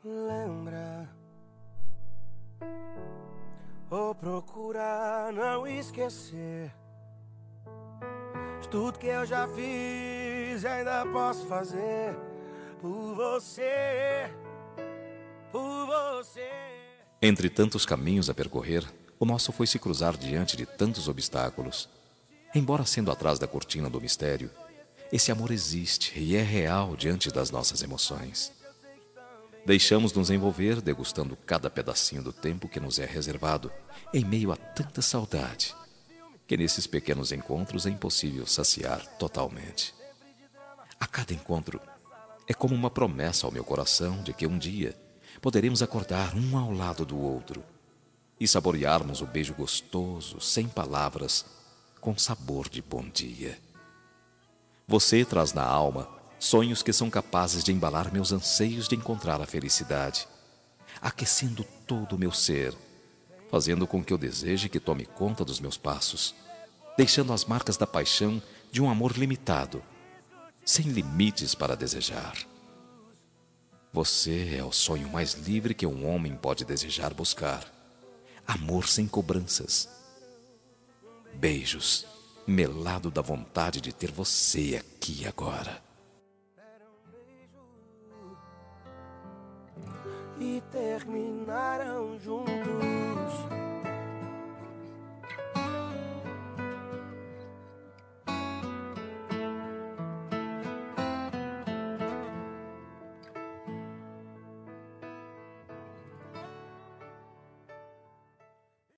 Lembra ou procurar não esquecer tudo que eu já fiz e ainda posso fazer por você, por você. Entre tantos caminhos a percorrer, o nosso foi se cruzar diante de tantos obstáculos. Embora sendo atrás da cortina do mistério, esse amor existe e é real diante das nossas emoções. Deixamos nos envolver degustando cada pedacinho do tempo que nos é reservado, em meio a tanta saudade, que nesses pequenos encontros é impossível saciar totalmente. A cada encontro é como uma promessa ao meu coração de que um dia poderemos acordar um ao lado do outro e saborearmos o beijo gostoso, sem palavras, com sabor de bom dia. Você traz na alma sonhos que são capazes de embalar meus anseios de encontrar a felicidade, aquecendo todo o meu ser, fazendo com que eu deseje que tome conta dos meus passos, deixando as marcas da paixão de um amor limitado, sem limites para desejar. Você é o sonho mais livre que um homem pode desejar buscar. Amor sem cobranças. Beijos, melado da vontade de ter você aqui agora. E terminaram juntos.